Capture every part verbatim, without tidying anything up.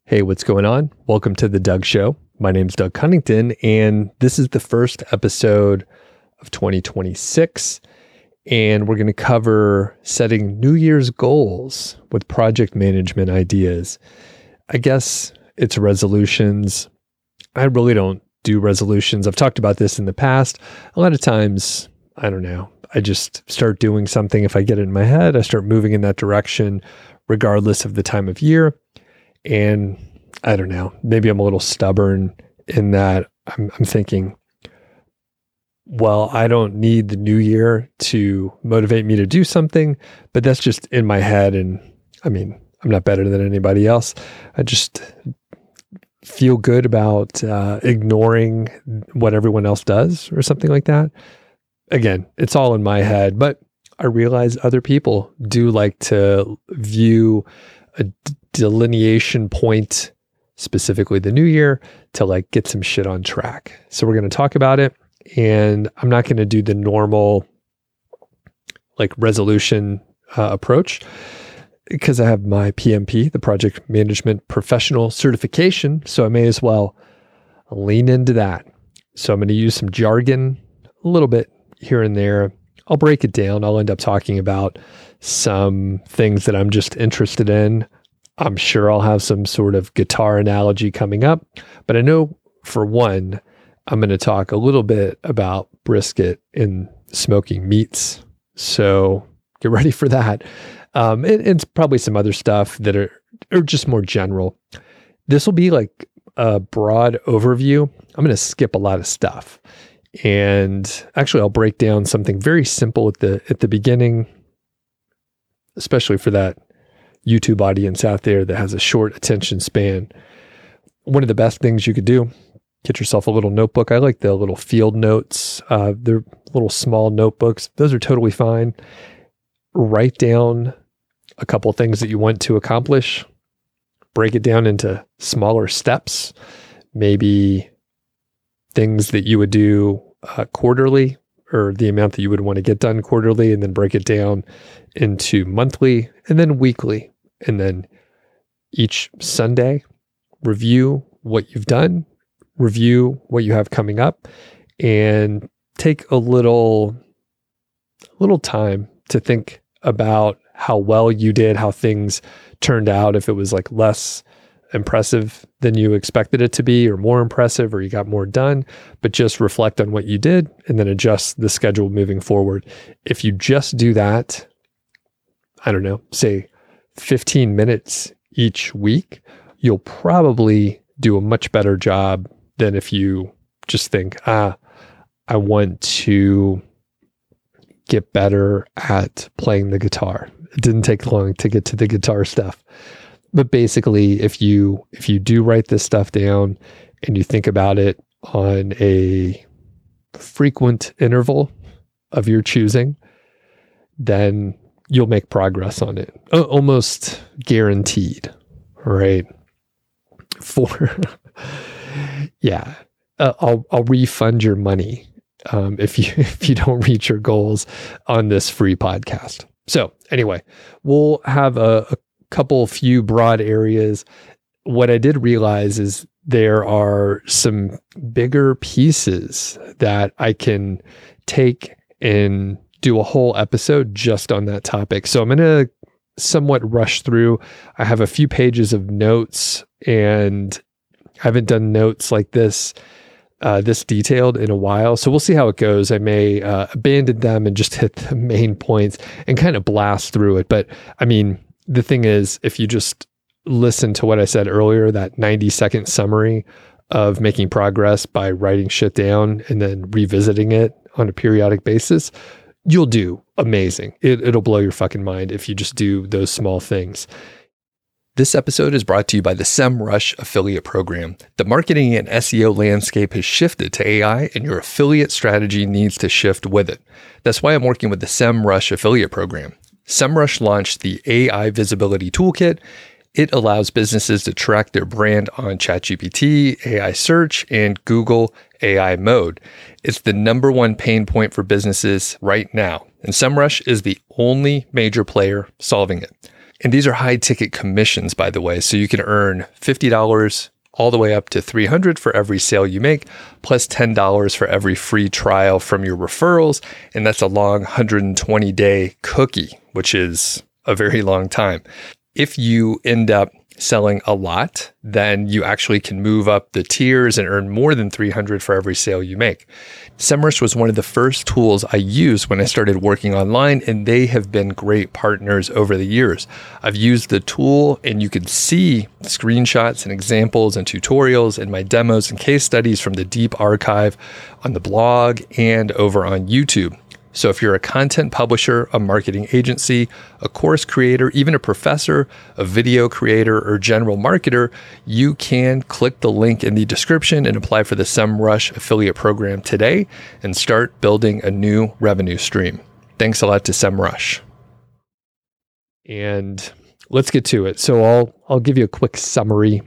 Hey, what's going on? Welcome to The Doug Show. My name's Doug Cunnington, and this is the first episode of twenty twenty-six, and we're going to cover setting New Year's goals with project management ideas. I guess it's resolutions. I really don't do resolutions. I've talked about this in the past. A lot of times, I don't know, I just start doing something. If I get it in my head, I start moving in that direction, regardless of the time of year. And I don't know, maybe I'm a little stubborn in that I'm, I'm thinking, well, I don't need the new year to motivate me to do something, but that's just in my head. And I mean, I'm not better than anybody else. I just feel good about uh, ignoring what everyone else does or something like that. Again, it's all in my head, but I realize other people do like to view a d- delineation point, specifically the new year, to like get some shit on track. So we're going to talk about it, and I'm not going to do the normal like resolution uh, approach because I have my P M P, the Project Management Professional Certification. So I may as well lean into that. So I'm going to use some jargon a little bit here and there. I'll break it down. I'll end up talking about some things that I'm just interested in. I'm sure I'll have some sort of guitar analogy coming up, but I know for one, I'm going to talk a little bit about brisket and smoking meats. So get ready for that. Um, and, and it's probably some other stuff that are, are just more general. This will be like a broad overview. I'm going to skip a lot of stuff. And actually, I'll break down something very simple at the at the beginning, especially for that YouTube audience out there that has a short attention span. One of the best things you could do, get yourself a little notebook. I like the little field notes. Uh, they're little small notebooks. Those are totally fine. Write down a couple things that you want to accomplish. Break it down into smaller steps. Maybe things that you would do uh, quarterly, or the amount that you would want to get done quarterly, and then break it down into monthly and then weekly. And then each Sunday, review what you've done, review what you have coming up, and take a little, little time to think about how well you did, how things turned out, if it was like less impressive than you expected it to be, or more impressive, or you got more done, but just reflect on what you did and then adjust the schedule moving forward. If you just do that, I don't know, say fifteen minutes each week, you'll probably do a much better job than if you just think, ah, I want to get better at playing the guitar. It didn't take long to get to the guitar stuff. But basically, if you if you do write this stuff down and you think about it on a frequent interval of your choosing, then you'll make progress on it. O- almost guaranteed, right? For yeah, uh, I'll I'll refund your money um, if you if you don't reach your goals on this free podcast. So anyway, we'll have a, a couple few broad areas. What I did realize is there are some bigger pieces that I can take and do a whole episode just on that topic. So I'm going to somewhat rush through. I have a few pages of notes, and I haven't done notes like this, uh, this detailed in a while. So we'll see how it goes. I may uh, abandon them and just hit the main points and kind of blast through it. But I mean, the thing is, if you just listen to what I said earlier, that ninety second summary of making progress by writing shit down and then revisiting it on a periodic basis, you'll do amazing. It, it'll blow your fucking mind if you just do those small things. This episode is brought to you by the SEMrush affiliate program. The marketing and S E O landscape has shifted to A I, and your affiliate strategy needs to shift with it. That's why I'm working with the SEMrush affiliate program. SEMrush launched the A I Visibility Toolkit. It allows businesses to track their brand on ChatGPT, A I search, and Google A I mode. It's the number one pain point for businesses right now, and SEMrush is the only major player solving it. And these are high ticket commissions, by the way. So you can earn fifty dollars all the way up to three hundred dollars for every sale you make, plus ten dollars for every free trial from your referrals. And that's a long one hundred twenty day cookie, which is a very long time. If you end up selling a lot, then you actually can move up the tiers and earn more than three hundred dollars for every sale you make. SEMrush was one of the first tools I used when I started working online, and they have been great partners over the years. I've used the tool, and you can see screenshots and examples and tutorials and my demos and case studies from the deep archive on the blog and over on YouTube. So if you're a content publisher, a marketing agency, a course creator, even a professor, a video creator, or general marketer, you can click the link in the description and apply for the SEMrush affiliate program today and start building a new revenue stream. Thanks a lot to SEMrush. And let's get to it. So I'll I'll give you a quick summary.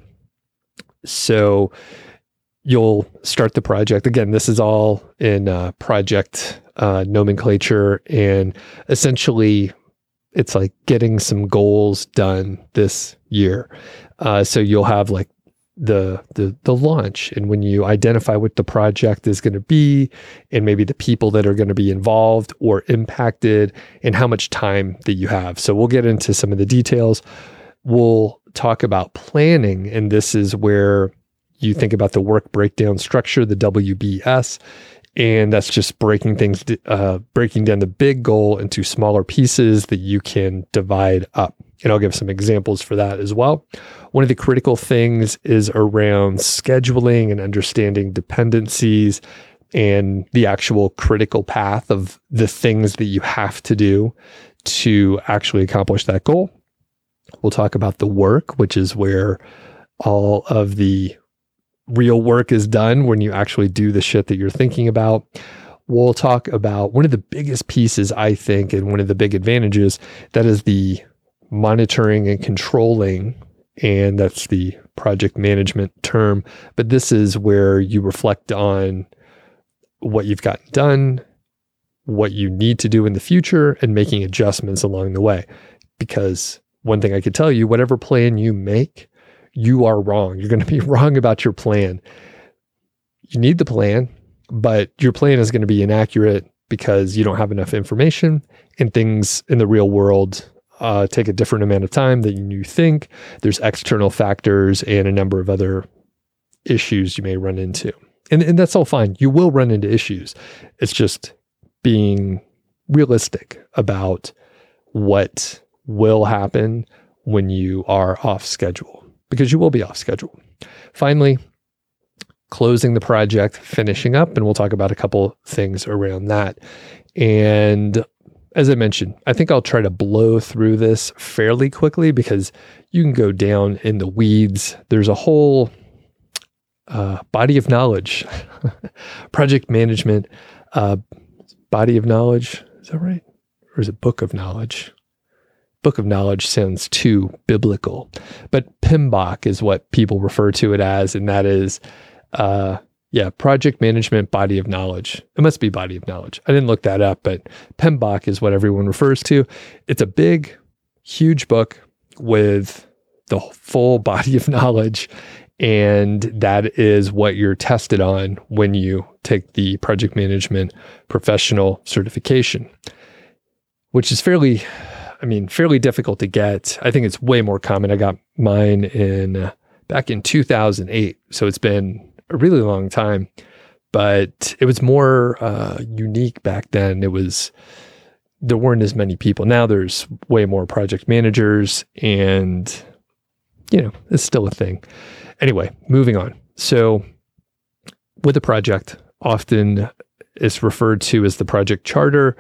So you'll start the project. Again, this is all in uh, project uh, nomenclature, and essentially it's like getting some goals done this year. Uh, so you'll have like the, the, the launch, and when you identify what the project is going to be and maybe the people that are going to be involved or impacted and how much time that you have. So we'll get into some of the details. We'll talk about planning, and this is where you think about the work breakdown structure, the W B S, and that's just breaking things, uh, breaking down the big goal into smaller pieces that you can divide up. And I'll give some examples for that as well. One of the critical things is around scheduling and understanding dependencies and the actual critical path of the things that you have to do to actually accomplish that goal. We'll talk about the work, which is where all of the real work is done when you actually do the shit that you're thinking about. We'll talk about one of the biggest pieces, I think, and one of the big advantages, that is the monitoring and controlling, and that's the project management term. But this is where you reflect on what you've gotten done, what you need to do in the future, and making adjustments along the way. Because one thing I could tell you, whatever plan you make, you are wrong. You're going to be wrong about your plan. You need the plan, but your plan is going to be inaccurate because you don't have enough information, and things in the real world uh, take a different amount of time than you think. There's external factors and a number of other issues you may run into. And, and that's all fine. You will run into issues. It's just being realistic about what will happen when you are off schedule, because you will be off schedule. Finally, closing the project, finishing up, and we'll talk about a couple things around that. And as I mentioned, I think I'll try to blow through this fairly quickly because you can go down in the weeds. There's a whole uh, body of knowledge, project management, uh, body of knowledge. Is that right? Or is it book of knowledge? Book of knowledge sounds too biblical, but P M B O K is what people refer to it as. And that is, uh, yeah, project management body of knowledge. It must be body of knowledge. I didn't look that up, but P M B O K is what everyone refers to. It's a big, huge book with the full body of knowledge. And that is what you're tested on when you take the project management professional certification, which is fairly, I mean, fairly difficult to get. I think it's way more common. I got mine in uh, back in two thousand eight. So it's been a really long time, but it was more uh, unique back then. It was, there weren't as many people. Now there's way more project managers, and, you know, it's still a thing. Anyway, moving on. So with a project, often it's referred to as the project charter,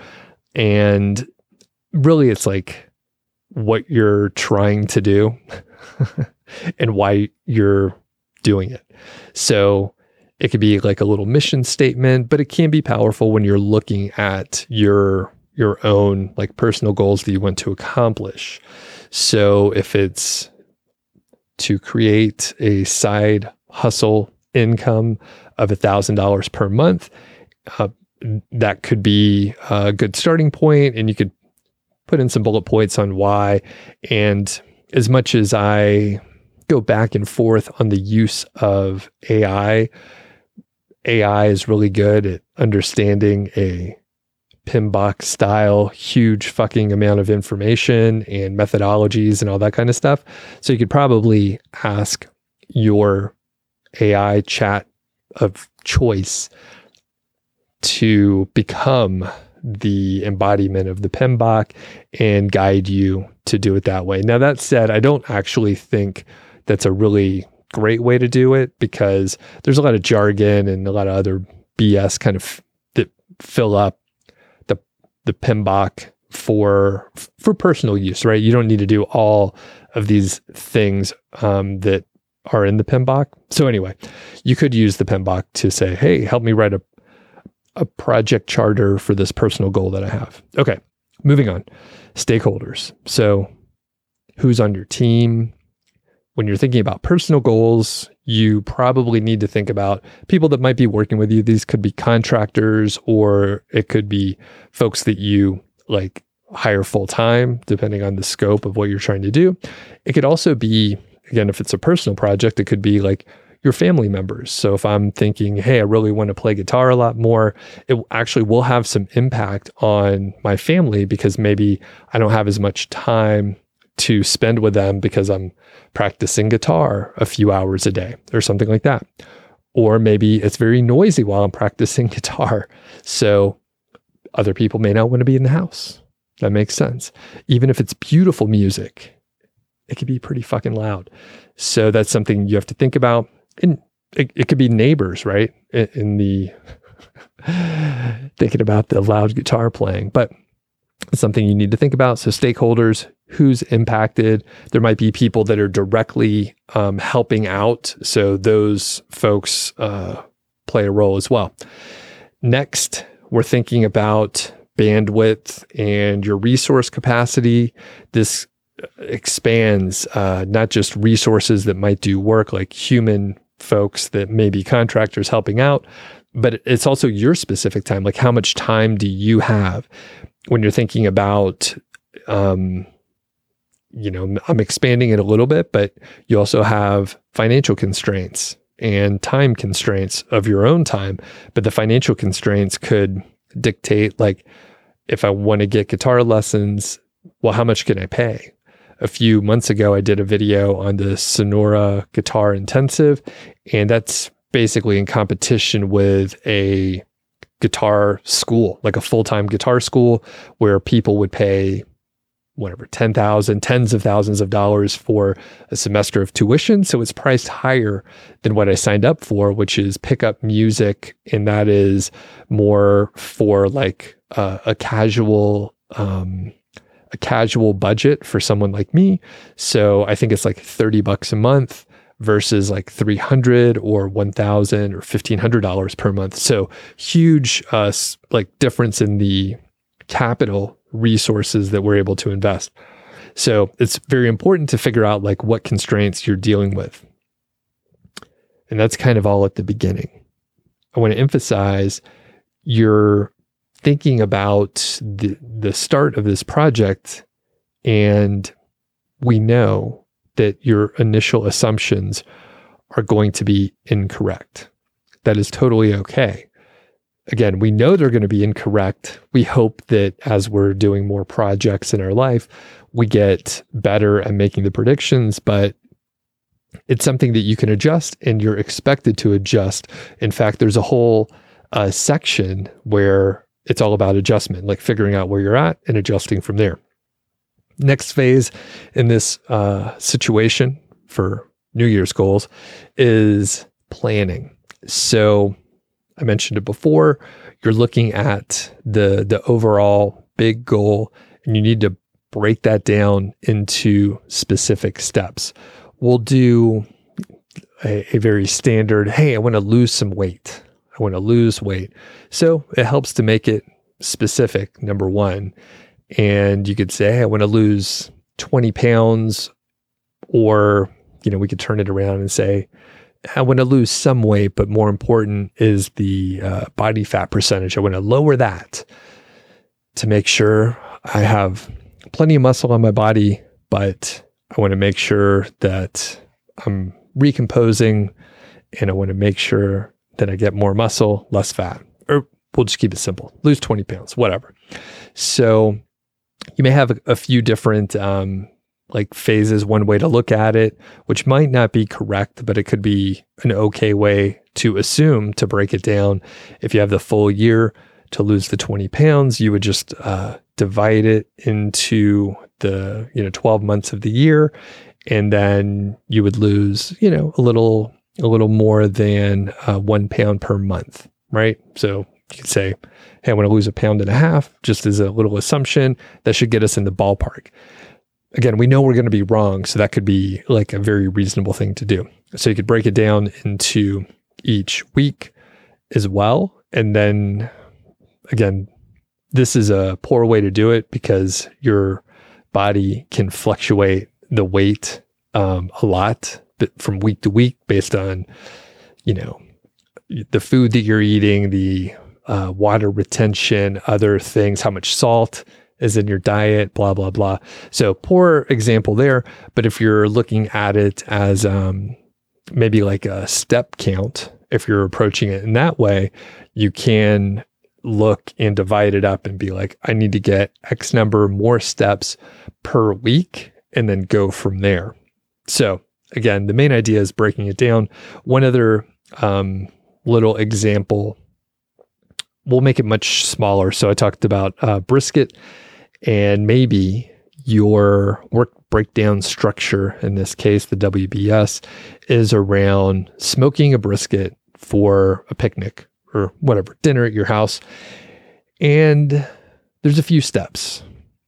and really it's like what you're trying to do and why you're doing it. So it could be like a little mission statement, but it can be powerful when you're looking at your your own like personal goals that you want to accomplish. So if it's to create a side hustle income of a thousand dollars per month, uh, that could be a good starting point, and you could put in some bullet points on why. And as much as I go back and forth on the use of A I, A I is really good at understanding a PMBOK style, huge fucking amount of information and methodologies and all that kind of stuff. So you could probably ask your A I chat of choice to become the embodiment of the PMBOK and guide you to do it that way. Now, that said, I don't actually think that's a really great way to do it, because there's a lot of jargon and a lot of other B S kind of f- that fill up the the PMBOK for for personal use, right? You don't need to do all of these things um, that are in the PMBOK. So anyway, you could use the PMBOK to say, hey, help me write a a project charter for this personal goal that I have. Okay, moving on. Stakeholders. So who's on your team? When you're thinking about personal goals, you probably need to think about people that might be working with you. These could be contractors, or it could be folks that you like hire full time, depending on the scope of what you're trying to do. It could also be, again, if it's a personal project, it could be like your family members. So if I'm thinking, hey, I really want to play guitar a lot more, it actually will have some impact on my family, because maybe I don't have as much time to spend with them because I'm practicing guitar a few hours a day or something like that. Or maybe it's very noisy while I'm practicing guitar, so other people may not want to be in the house. That makes sense. Even if it's beautiful music, it could be pretty fucking loud. So that's something you have to think about. And it, it could be neighbors, right? In, in the thinking about the loud guitar playing, but it's something you need to think about. So stakeholders, who's impacted. There might be people that are directly um, helping out. So those folks uh, play a role as well. Next, we're thinking about bandwidth and your resource capacity. This expands uh, not just resources that might do work, like human folks that may be contractors helping out, but it's also your specific time. Like, how much time do you have when you're thinking about, um, you know, I'm expanding it a little bit, but you also have financial constraints and time constraints of your own time. But the financial constraints could dictate, like, if I want to get guitar lessons, well, how much can I pay? A few months ago, I did a video on the Sonora Guitar Intensive, and that's basically in competition with a guitar school, like a full-time guitar school, where people would pay whatever, ten thousand, tens of thousands of dollars for a semester of tuition. So it's priced higher than what I signed up for, which is pick up music. And that is more for like uh, a casual, um, a casual budget for someone like me. So I think it's like thirty bucks a month versus like three hundred or one thousand or fifteen hundred dollars per month. So huge, uh, like difference in the capital resources that we're able to invest. So it's very important to figure out like what constraints you're dealing with. And that's kind of all at the beginning. I want to emphasize you're thinking about the, the start of this project, and we know that your initial assumptions are going to be incorrect. That is totally okay. Again, we know they're going to be incorrect. We hope that as we're doing more projects in our life, we get better at making the predictions, but it's something that you can adjust, and you're expected to adjust. In fact, there's a whole uh, section where it's all about adjustment, like figuring out where you're at and adjusting from there. Next phase in this uh, situation for New Year's goals is planning. So I mentioned it before, you're looking at the, the overall big goal, and you need to break that down into specific steps. We'll do a, a very standard, hey, I want to lose some weight. I want to lose weight. So it helps to make it specific, number one. And you could say, hey, I want to lose twenty pounds, or, you know, we could turn it around and say, I want to lose some weight, but more important is the uh, body fat percentage. I want to lower that to make sure I have plenty of muscle on my body, but I want to make sure that I'm recomposing, and I want to make sure that I get more muscle, less fat. Or we'll just keep it simple. Lose twenty pounds, whatever. So you may have a, a few different um, like phases, one way to look at it, which might not be correct, but it could be an okay way to assume to break it down. If you have the full year to lose the twenty pounds, you would just uh, divide it into the, you know, twelve months of the year. And then you would lose, you know, a little, a little more than uh, one pound per month, right? So you could say, hey, I want to lose a pound and a half, just as a little assumption. That should get us in the ballpark. Again, we know we're going to be wrong, so that could be like a very reasonable thing to do. So you could break it down into each week as well. And then again, this is a poor way to do it because your body can fluctuate the weight um, a lot from week to week based on, you know, the food that you're eating, the uh, water retention, other things, how much salt is in your diet, blah, blah, blah. So poor example there. But if you're looking at it as um, maybe like a step count, if you're approaching it in that way, you can look and divide it up and be like, I need to get X number more steps per week and then go from there. So again, the main idea is breaking it down. One other um, little example, we'll make it much smaller. So I talked about uh, brisket, and maybe your work breakdown structure, in this case, the W B S, is around smoking a brisket for a picnic or whatever, dinner at your house. And there's a few steps.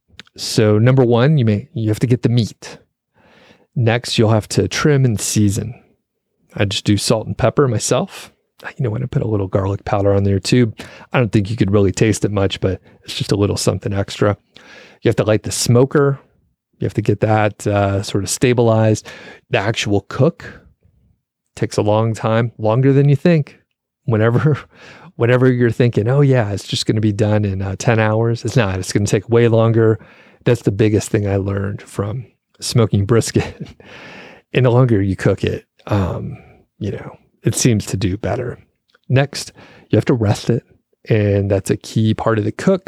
So number one, you may you have to get the meat. Next, you'll have to trim and season. I just do salt and pepper myself. You know what? I put a little garlic powder on there too. I don't think you could really taste it much, but it's just a little something extra. You have to light the smoker. You have to get that uh, sort of stabilized. The actual cook takes a long time, longer than you think. Whenever, whenever you're thinking, oh yeah, it's just going to be done in uh, ten hours. It's not. It's going to take way longer. That's the biggest thing I learned from smoking brisket. And the longer you cook it, um, you know, it seems to do better. Next, you have to rest it. And that's a key part of the cook.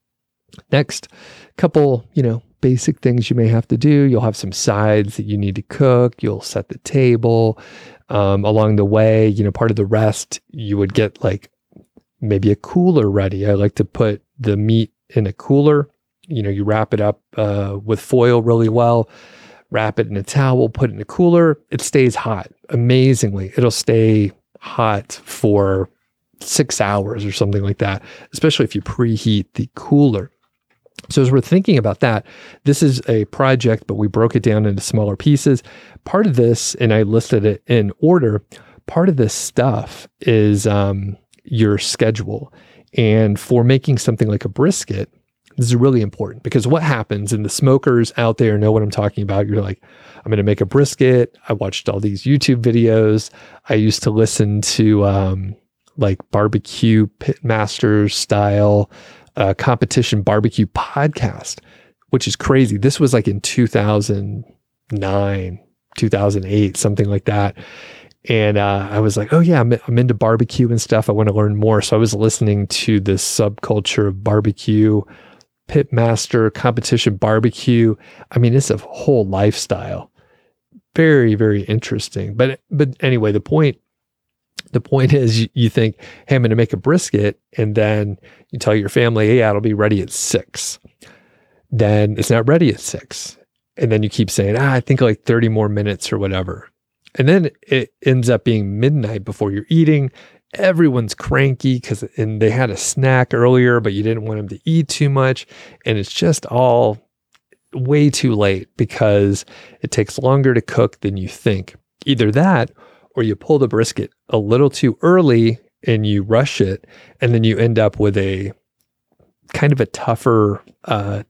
Next, couple, you know, basic things you may have to do. You'll have some sides that you need to cook. You'll set the table. Um, along the way, you know, part of the rest, you would get like maybe a cooler ready. I like to put the meat in a cooler. You know, you wrap it up uh, with foil really well, wrap it in a towel, put it in a cooler. It stays hot. Amazingly, it'll stay hot for six hours or something like that, especially if you preheat the cooler. So as we're thinking about that, this is a project, but we broke it down into smaller pieces. Part of this, and I listed it in order, part of this stuff is um, your schedule. And for making something like a brisket, this is really important because what happens, and the smokers out there know what I'm talking about. You're like, I'm going to make a brisket. I watched all these YouTube videos. I used to listen to um, like barbecue pitmasters style uh, competition barbecue podcast, which is crazy. This was like in two thousand nine, two thousand eight, something like that. And uh, I was like, oh yeah, I'm, I'm into barbecue and stuff. I want to learn more. So I was listening to this subculture of barbecue, pitmaster, competition barbecue. I mean, it's a whole lifestyle. Very, very interesting. But but anyway, the point the point is you, you think, hey, I'm going to make a brisket, and then you tell your family, hey, yeah, it'll be ready at six. Then it's not ready at six. And then you keep saying, ah, I think like thirty more minutes or whatever. And then it ends up being midnight before you're eating. Everyone's cranky because and they had a snack earlier, but you didn't want them to eat too much. And it's just all way too late because it takes longer to cook than you think. Either that, or you pull the brisket a little too early and you rush it, and then you end up with a kind of a tougher uh,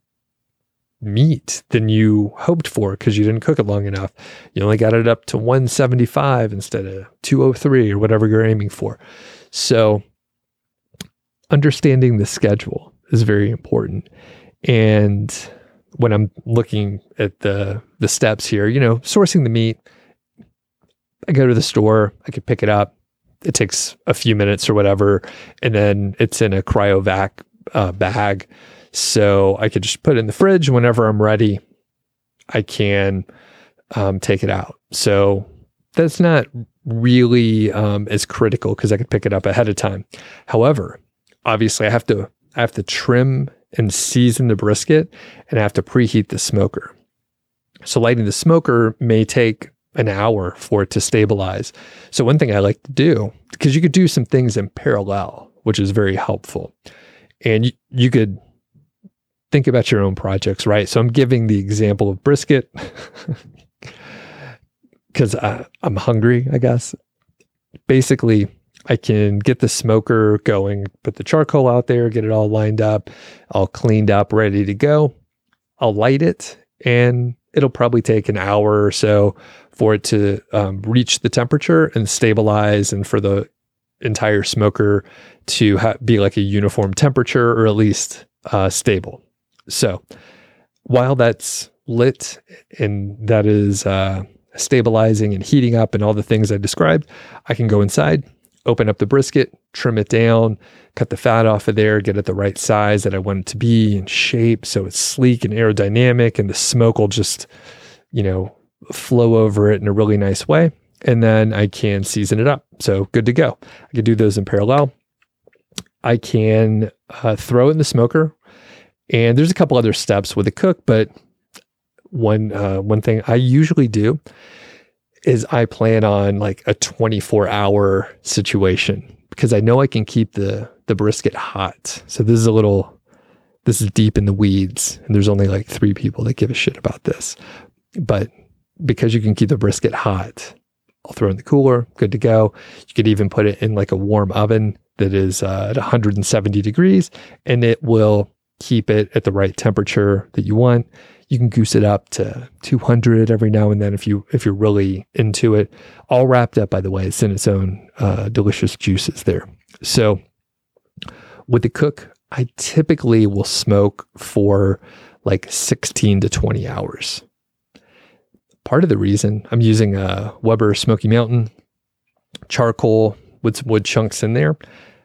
meat than you hoped for because you didn't cook it long enough. You only got it up to one seventy-five instead of two oh three or whatever you're aiming for. So understanding the schedule is very important. And when I'm looking at the the steps here, you know, sourcing the meat, I go to the store, I could pick it up. It takes a few minutes or whatever, and then it's in a cryovac uh, bag. So I could just put it in the fridge. Whenever I'm ready, I can um, take it out. So that's not really um, as critical because I could pick it up ahead of time. However, obviously I have to I have to trim and season the brisket, and I have to preheat the smoker. So lighting the smoker may take an hour for it to stabilize. So one thing I like to do, because you could do some things in parallel, which is very helpful. And you, you could think about your own projects, right? So I'm giving the example of brisket because I'm hungry, I guess. Basically, I can get the smoker going, put the charcoal out there, get it all lined up, all cleaned up, ready to go. I'll light it, and it'll probably take an hour or so for it to um, reach the temperature and stabilize, and for the entire smoker to ha- be like a uniform temperature, or at least uh, stable. So while that's lit and that is uh, stabilizing and heating up and all the things I described, I can go inside, open up the brisket, trim it down, cut the fat off of there, get it the right size that I want it to be in shape so it's sleek and aerodynamic, and the smoke will just, you know, flow over it in a really nice way. And then I can season it up. So good to go. I can do those in parallel. I can uh, throw it in the smoker. And there's a couple other steps with the cook, but one uh, one thing I usually do is I plan on like a twenty-four hour situation, because I know I can keep the the brisket hot. So this is a little, this is deep in the weeds, and there's only like three people that give a shit about this. But because you can keep the brisket hot, I'll throw it in the cooler, good to go. You could even put it in like a warm oven that is uh, at one hundred seventy degrees, and it will keep it at the right temperature that you want. You can goose it up to two hundred every now and then if you if you're really into it. All wrapped up, by the way. It's in its own uh, delicious juices there. So with the cook, I typically will smoke for like sixteen to twenty hours. Part of the reason I'm using a Weber Smoky Mountain charcoal with some wood chunks in there,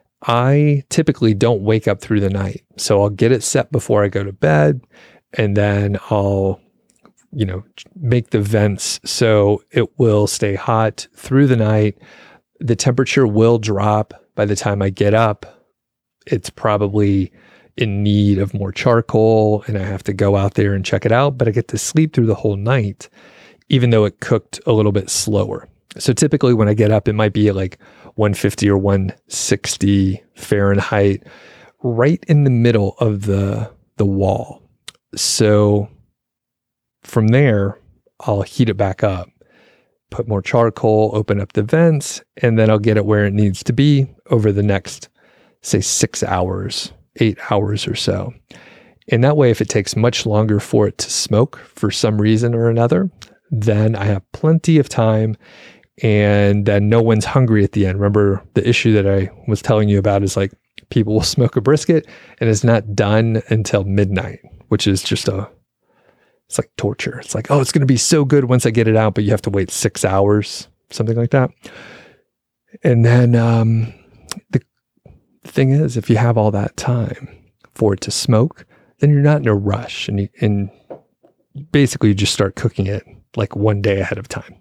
I typically don't wake up through the night. So I'll get it set before I go to bed, and then I'll, you know, make the vents so it will stay hot through the night. The temperature will drop by the time I get up. It's probably in need of more charcoal, and I have to go out there and check it out, but I get to sleep through the whole night, even though it cooked a little bit slower. So typically when I get up, it might be at like one fifty or one sixty Fahrenheit, right in the middle of the, the wall. So from there, I'll heat it back up, put more charcoal, open up the vents, and then I'll get it where it needs to be over the next, say, six hours, eight hours or so. And that way, if it takes much longer for it to smoke for some reason or another, then I have plenty of time, and then no one's hungry at the end. Remember, the issue that I was telling you about is like people will smoke a brisket and it's not done until midnight, which is just a, it's like torture. It's like, oh, it's going to be so good once I get it out, but you have to wait six hours, something like that. And then um, the thing is, if you have all that time for it to smoke, then you're not in a rush, and you, and basically you just start cooking it like one day ahead of time.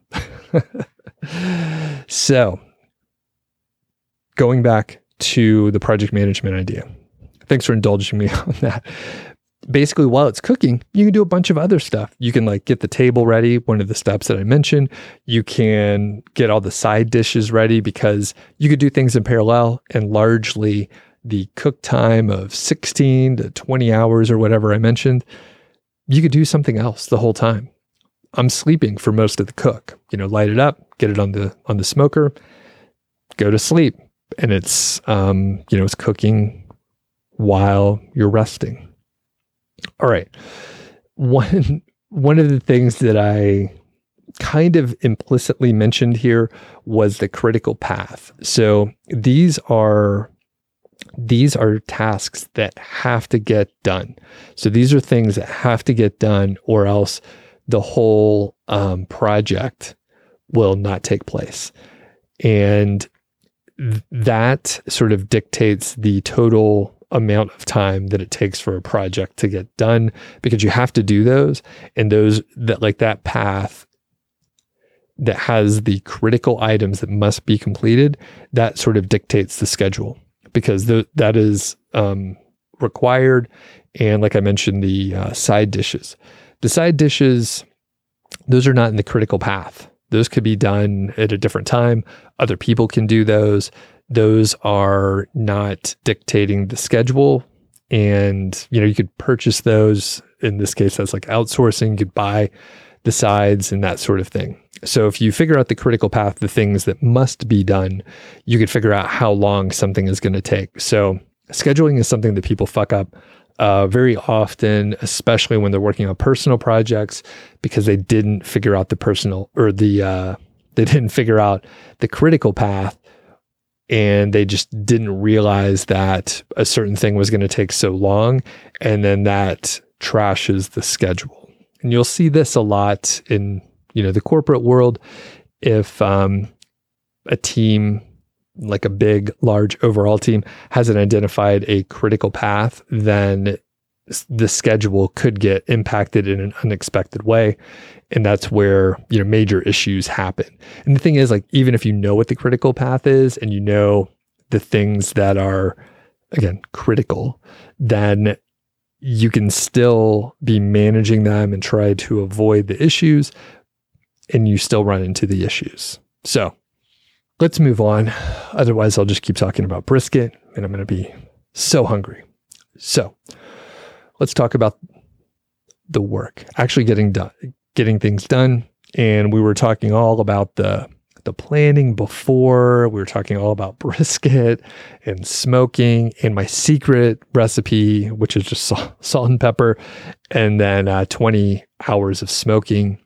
So going back to the project management idea, thanks for indulging me on that. Basically, while it's cooking, you can do a bunch of other stuff. You can like get the table ready, one of the steps that I mentioned. You can get all the side dishes ready, because you could do things in parallel, and largely the cook time of sixteen to twenty hours or whatever I mentioned, you could do something else the whole time. I'm sleeping for most of the cook, you know, light it up, get it on the, on the smoker, go to sleep. And it's, um, you know, it's cooking while you're resting. All right. One, one of the things that I kind of implicitly mentioned here was the critical path. So these are these are tasks that have to get done. So these are things that have to get done, or else the whole um, project will not take place. And th- that sort of dictates the total amount of time that it takes for a project to get done, because you have to do those, and those that like that path that has the critical items that must be completed, that sort of dictates the schedule, because the, that is um, required. And like I mentioned, the uh, side dishes, the side dishes, those are not in the critical path. Those could be done at a different time. Other people can do those. Those are not dictating the schedule. And, you know, you could purchase those. In this case, that's like outsourcing. You could buy the sides and that sort of thing. So if you figure out the critical path, the things that must be done, you could figure out how long something is going to take. So scheduling is something that people fuck up uh, very often, especially when they're working on personal projects, because they didn't figure out the personal or the, uh, they didn't figure out the critical path, and they just didn't realize that a certain thing was going to take so long. And then that trashes the schedule. And you'll see this a lot in, you know, the corporate world. If um, a team, like a big, large overall team, hasn't identified a critical path, then the schedule could get impacted in an unexpected way. And that's where, you know, major issues happen. And the thing is, like, even if you know what the critical path is and you know the things that are, again, critical, then you can still be managing them and try to avoid the issues, and you still run into the issues. So let's move on. Otherwise, I'll just keep talking about brisket and I'm going to be so hungry. So let's talk about the work, actually getting done, getting things done. And we were talking all about the the planning before. We were talking all about brisket and smoking and my secret recipe, which is just salt, salt and pepper, and then uh, twenty hours of smoking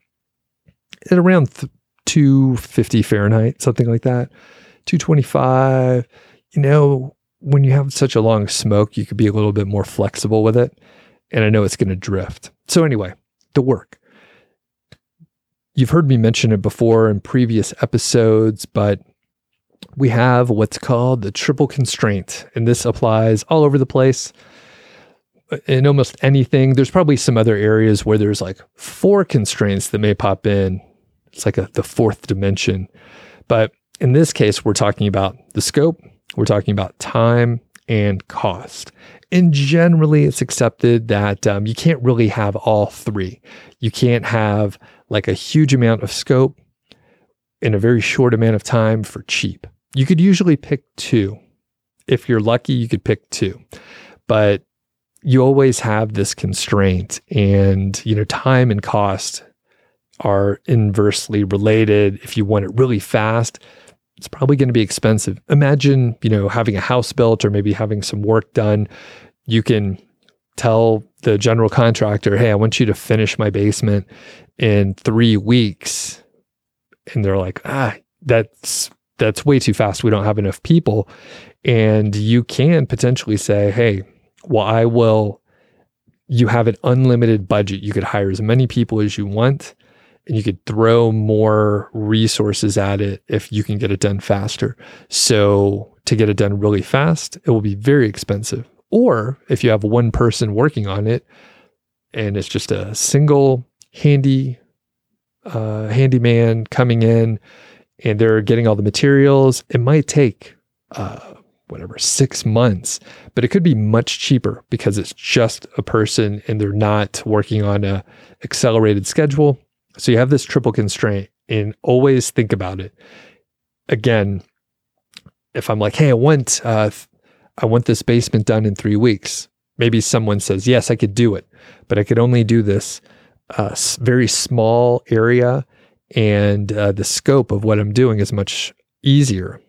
at around th- two fifty Fahrenheit, something like that, two twenty-five. You know, when you have such a long smoke, you could be a little bit more flexible with it. And I know it's going to drift. So anyway, the work. You've heard me mention it before in previous episodes, but we have what's called the triple constraint. And this applies all over the place in almost anything. There's probably some other areas where there's like four constraints that may pop in. It's like a, the fourth dimension. But in this case, we're talking about the scope, we're talking about time and cost. And generally, it's accepted that um, you can't really have all three. You can't have like a huge amount of scope in a very short amount of time for cheap. You could usually pick two. If you're lucky, you could pick two. But you always have this constraint, and, you know, time and cost are inversely related. If you want it really fast, it's probably going to be expensive. Imagine, you know, having a house built or maybe having some work done. You can tell the general contractor, hey, I want you to finish my basement in three weeks. And they're like, ah, that's, that's way too fast. We don't have enough people. And you can potentially say, hey, well, I will, you have an unlimited budget. You could hire as many people as you want, and you could throw more resources at it if you can get it done faster. So to get it done really fast, it will be very expensive. Or if you have one person working on it and it's just a single handy uh, handyman coming in and they're getting all the materials, it might take uh, whatever, six months, but it could be much cheaper because it's just a person and they're not working on a accelerated schedule. So you have this triple constraint, and always think about it. Again, if I'm like, hey, I want, uh, I want this basement done in three weeks. Maybe someone says, yes, I could do it, but I could only do this uh, very small area, and uh, the scope of what I'm doing is much easier.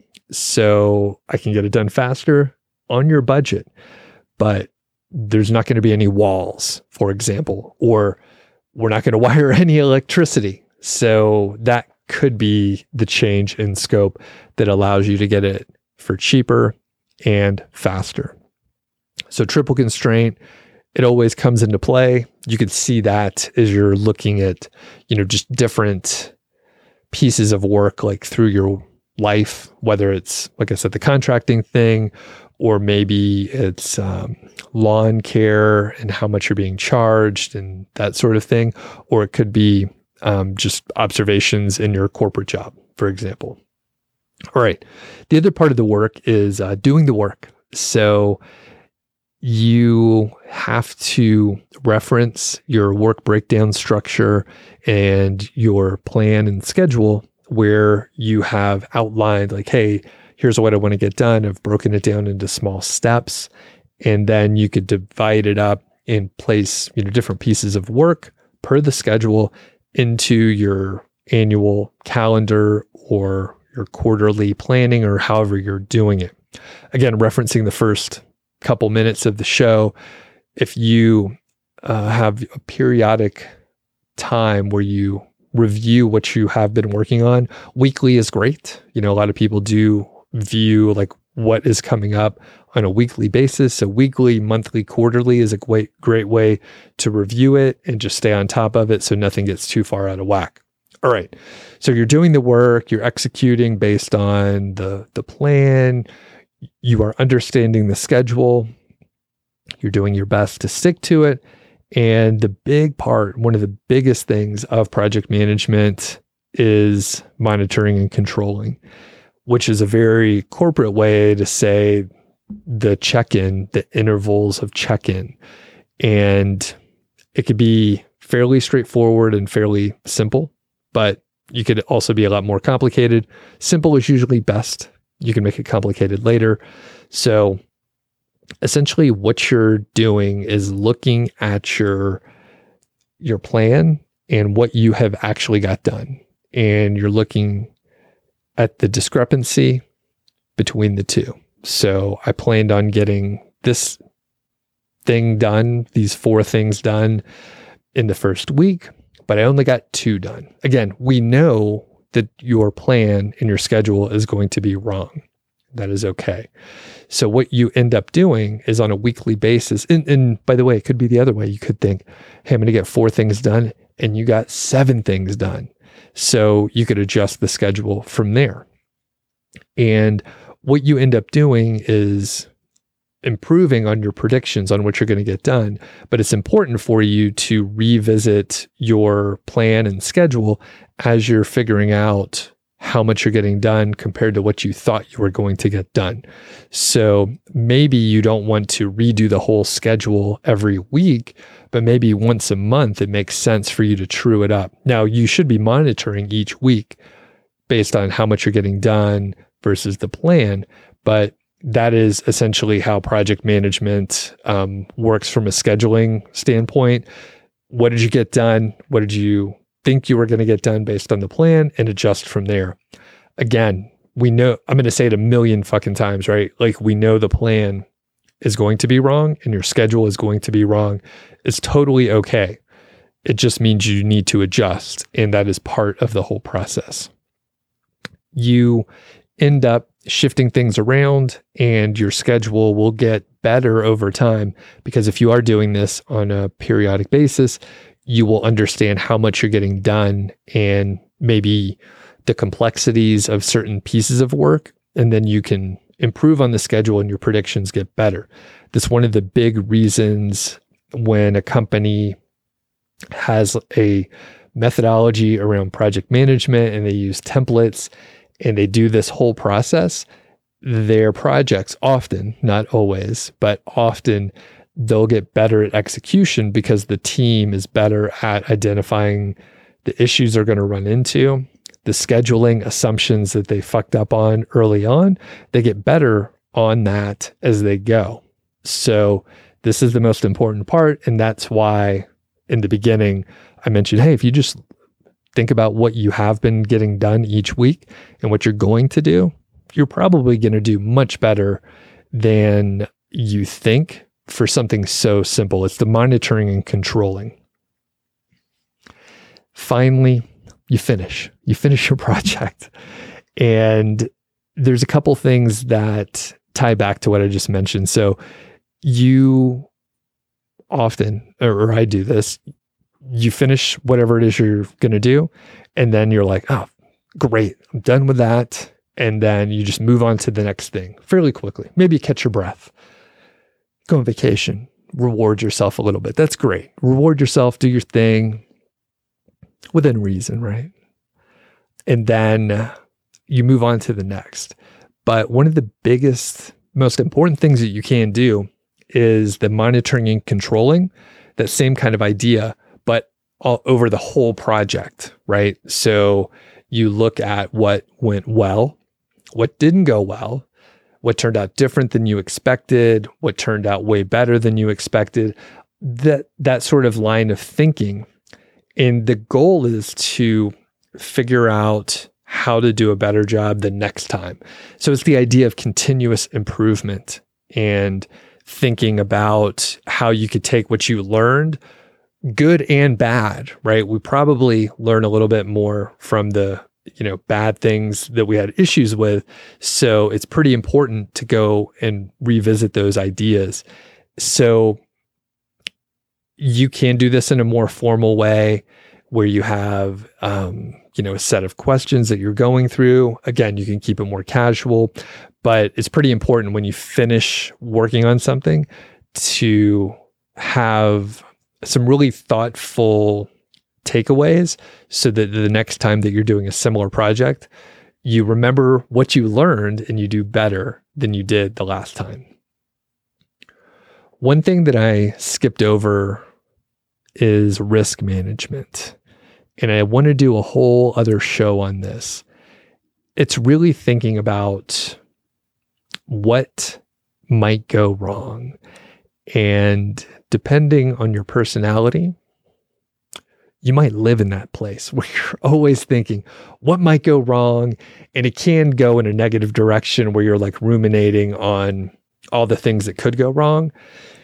So I can get it done faster on your budget, but there's not going to be any walls, for example, or we're not going to wire any electricity. So that could be the change in scope that allows you to get it for cheaper and faster. So triple constraint, it always comes into play. You can see that as you're looking at, you know, just different pieces of work, like through your life, whether it's, like I said, the contracting thing, or maybe it's um, lawn care and how much you're being charged and that sort of thing. Or it could be um, just observations in your corporate job, for example. All right. The other part of the work is uh, doing the work. So you have to reference your work breakdown structure and your plan and schedule where you have outlined like, hey, here's what I want to get done. I've broken it down into small steps. And then you could divide it up and place, you know, different pieces of work per the schedule into your annual calendar or your quarterly planning or however you're doing it. Again, referencing the first couple minutes of the show, if you uh, have a periodic time where you review what you have been working on, weekly is great. You know, a lot of people do view like what is coming up on a weekly basis. So weekly, monthly, quarterly is a great, great way to review it and just stay on top of it so nothing gets too far out of whack. All right. So you're doing the work, you're executing based on the, the plan, you are understanding the schedule, you're doing your best to stick to it. And the big part, one of the biggest things of project management is monitoring and controlling, which is a very corporate way to say the check-in, the intervals of check-in. And it could be fairly straightforward and fairly simple, but you could also be a lot more complicated. Simple is usually best. You can make it complicated later. So essentially what you're doing is looking at your, your plan and what you have actually got done. And you're looking at the discrepancy between the two. So I planned on getting this thing done, these four things done in the first week, but I only got two done. Again, we know that your plan and your schedule is going to be wrong. That is okay. So what you end up doing is on a weekly basis, and, and by the way, it could be the other way. You could think, hey, I'm going to get four things done, and you got seven things done. So you could adjust the schedule from there. And what you end up doing is improving on your predictions on what you're going to get done. But it's important for you to revisit your plan and schedule as you're figuring out how much you're getting done compared to what you thought you were going to get done. So maybe you don't want to redo the whole schedule every week, but maybe once a month, it makes sense for you to true it up. Now, you should be monitoring each week based on how much you're getting done versus the plan, but that is essentially how project management um, works from a scheduling standpoint. What did you get done? What did you think you were going to get done based on the plan, and adjust from there? Again, we know, I'm going to say it a million fucking times, right? Like, we know the plan is going to be wrong and your schedule is going to be wrong. It's totally okay. It just means you need to adjust, and that is part of the whole process. You end up shifting things around and your schedule will get better over time, because if you are doing this on a periodic basis, you will understand how much you're getting done and maybe the complexities of certain pieces of work, and then you can improve on the schedule and your predictions get better. That's one of the big reasons when a company has a methodology around project management and they use templates and they do this whole process, their projects often, not always, but often, they'll get better at execution because the team is better at identifying the issues they're going to run into, the scheduling assumptions that they fucked up on early on. They get better on that as they go. So this is the most important part. And that's why in the beginning, I mentioned, hey, if you just think about what you have been getting done each week and what you're going to do, you're probably going to do much better than you think for something so simple. It's the monitoring and controlling. Finally, you finish. You finish your project. And there's a couple things that tie back to what I just mentioned. So you often, or I do this, you finish whatever it is you're going to do, and then you're like, oh, great, I'm done with that. And then you just move on to the next thing fairly quickly. Maybe you catch your breath, go on vacation, reward yourself a little bit. That's great. Reward yourself, do your thing within reason, right? And then you move on to the next. But one of the biggest, most important things that you can do is the monitoring and controlling, that same kind of idea, but all over the whole project, right? So you look at what went well, what didn't go well, what turned out different than you expected, what turned out way better than you expected, that that sort of line of thinking. And the goal is to figure out how to do a better job the next time. So it's the idea of continuous improvement and thinking about how you could take what you learned, good and bad, right? We probably learn a little bit more from the, you know, bad things that we had issues with. So it's pretty important to go and revisit those ideas. So you can do this in a more formal way where you have, um, you know, a set of questions that you're going through. Again, you can keep it more casual, but it's pretty important when you finish working on something to have some really thoughtful takeaways so that the next time that you're doing a similar project, you remember what you learned and you do better than you did the last time. One thing that I skipped over is risk management. And I want to do a whole other show on this. It's really thinking about what might go wrong. And depending on your personality, you might live in that place where you're always thinking, what might go wrong? And it can go in a negative direction where you're like ruminating on all the things that could go wrong.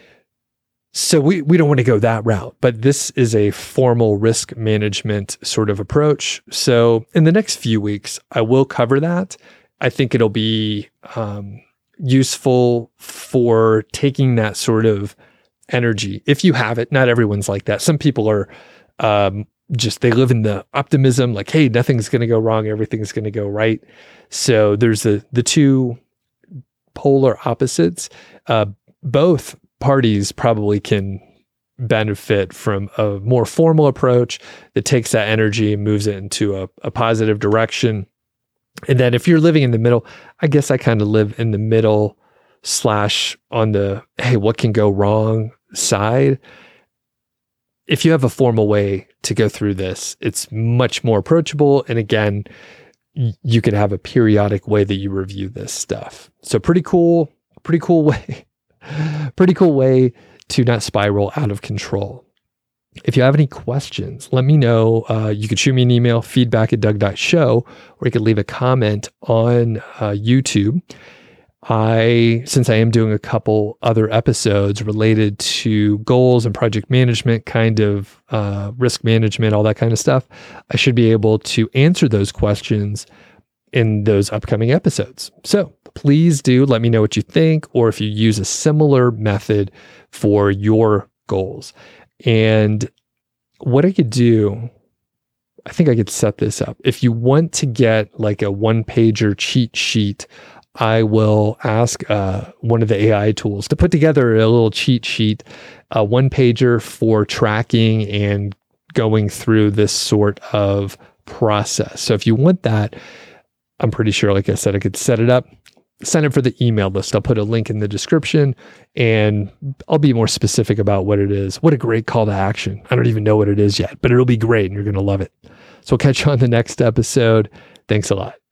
So we, we don't want to go that route, but this is a formal risk management sort of approach. So in the next few weeks, I will cover that. I think it'll be um, useful for taking that sort of energy. If you have it, not everyone's like that. Some people are um, just, they live in the optimism, like, hey, nothing's going to go wrong. Everything's going to go right. So there's the, the two polar opposites. Uh, both parties probably can benefit from a more formal approach that takes that energy and moves it into a, a positive direction. And then if you're living in the middle, I guess I kind of live in the middle slash on the, hey, what can go wrong side. If you have a formal way to go through this, it's much more approachable. And again, y- you can have a periodic way that you review this stuff. So pretty cool, pretty cool way. Pretty cool way to not spiral out of control. If you have any questions, let me know. Uh, you could shoot me an email, feedback at doug dot show, or you could leave a comment on uh, YouTube. I, since I am doing a couple other episodes related to goals and project management, kind of uh, risk management, all that kind of stuff, I should be able to answer those questions in those upcoming episodes. So please do let me know what you think, or if you use a similar method for your goals. And what I could do, I think I could set this up. If you want to get like a one-pager cheat sheet, I will ask uh, one of the A I tools to put together a little cheat sheet, a one-pager for tracking and going through this sort of process. So if you want that, I'm pretty sure, like I said, I could set it up. Sign up for the email list. I'll put a link in the description and I'll be more specific about what it is. What a great call to action. I don't even know what it is yet, but it'll be great and you're going to love it. So we'll catch you on the next episode. Thanks a lot.